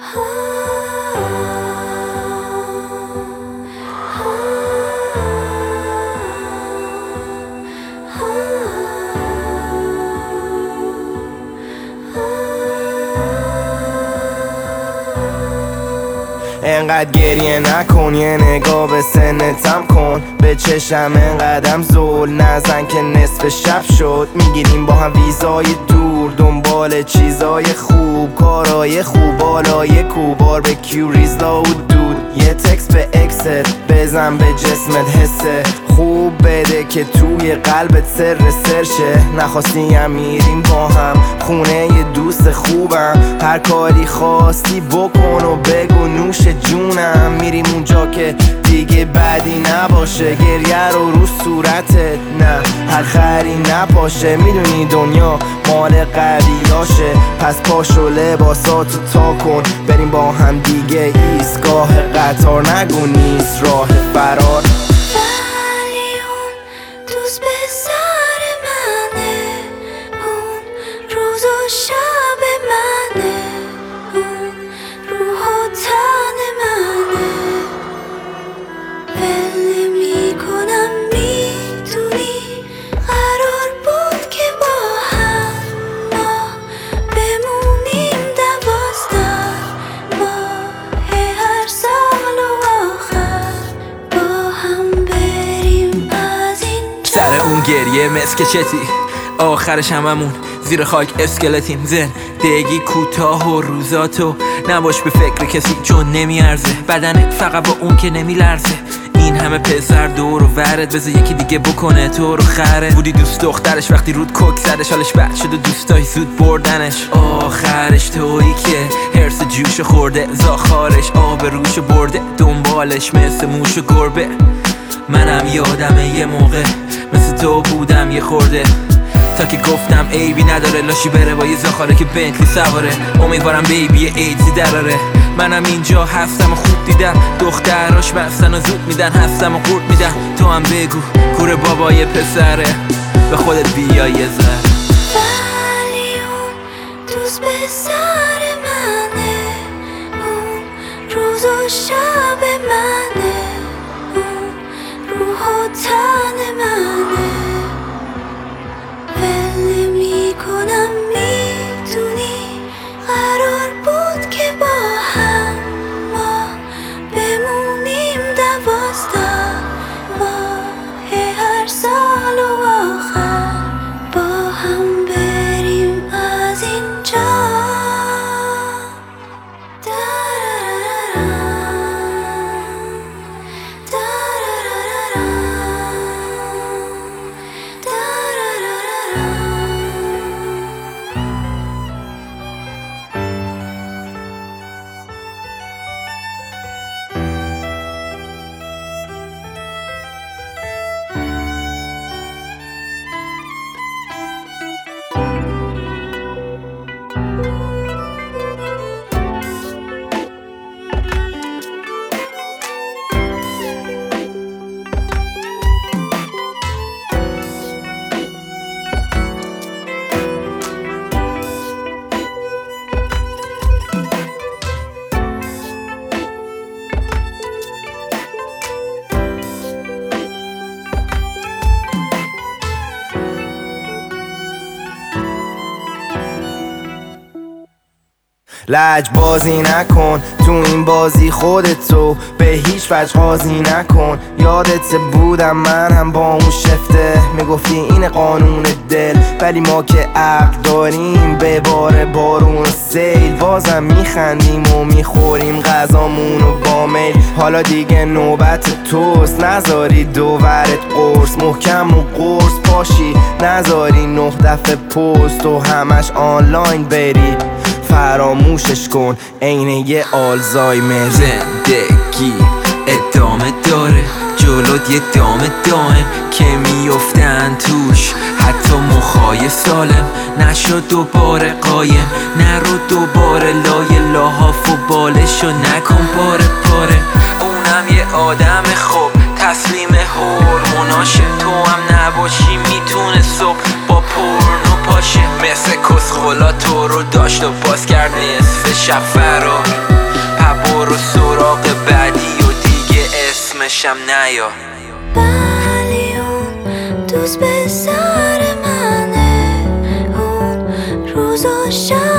انقدر گریه نکن، یه نگاه به سنتم کن. به چشم انقدرم زول نزن که نصف شب شد. میگیریم با هم ویزای دور، دنبال چیزای خوب، کارای خوب، بالای کوبار به کیو ریزلا و دود. یه تکست به اکست بزن، به جسمت حسه خوب بده که توی قلبت سر سرشه. نخواستی هم میریم با هم خونه یه دوست خوبم. هر کاری خواستی بکن و بگو نوش جونم. میریم اونجا که دیگه بدی نباشه، گریه رو صورتت نه هر خری نپاشه. میدونی دنیا مال قویاشه، پس پاشو لباساتو تا کن، بریم با هم دیگه ایستگاه قطار. نگو نیست راه فرار. ولی اون دوست به سر منه، اون روز و شب منه، اون روح و تن منه. ول میکنم میدونی قرار بود که با هم ما بمونیم 12 ماه هر سال و آخر با هم بریم از اینجا. سر اون گریه مسکچتی آخرش هممون زیر خاک اسکلتیم. زندگی کوتاه و روزاتو نباش به فکر کسی چون نمیارزه. بدنت فقط با اون که نمیلرزه. این همه پسر دور و ورد بذار یکی دیگه بکنه تو رو خره. بودی دوست دخترش وقتی رود کوک زدش، حالش بد شد و دوستای زود بردنش. آخرش تویی که هرس جوش خورده، زاخارش آب روش برده، دنبالش مثل موش و گربه. منم یادمه یه موقع مثل تو بودم یه خورده، تا که گفتم عیبی نداره لاشی بره با یه زاخاره که بنتلی سواره. امیدوارم بیبی ایدزی دراره. منم اینجا هستم و خوب دیدم دختراش بستن و زود میدن، هستم و قورت میدن. تو هم بگو کوره بابای پسره، به خودت بیا یه ذره. ولی اون دوست به سر منه، اون روز و شب منه، اون روح و تن منه. ول میکنم میدونی قرار بود که با هم ما بمونیم 12 ماه هر سال و آخر با هم بریم از اینجا. لج بازی نکن تو این بازی، خودتو به هیچ وجه قاضی نکن. یادت بودم من هم با اون شفته میگفتی این قانون دل، ولی ما که عقل داریم به بار بارون و سیل. بازم میخندیم و میخوریم غذامونو با میل. حالا دیگه نوبت توست، نذاری دوورت قرص محکم و قرص پاشی، نذاری 9 دفعه پست و همش آنلاین بری. فراموشش کن عین یه آلزایمر. زندگی ادامه داره، جلوت یه دائم که میفتن توش حتی مخای سالم. نشو دوباره قایم، نرو دوباره لای لاحاف و بالشو نکن پاره پاره. اونم یه آدم خوب تسلیم هورموناشه، تو هم نباشی میتونه صبح با پورنو پاشه. مثل کسخلا تو رو داشت و باز کرد نصف شب فرار. برو سراغ بعدی و دیگه اسمشم نیا. ولی اون دوست به سر منه، اون روز و شب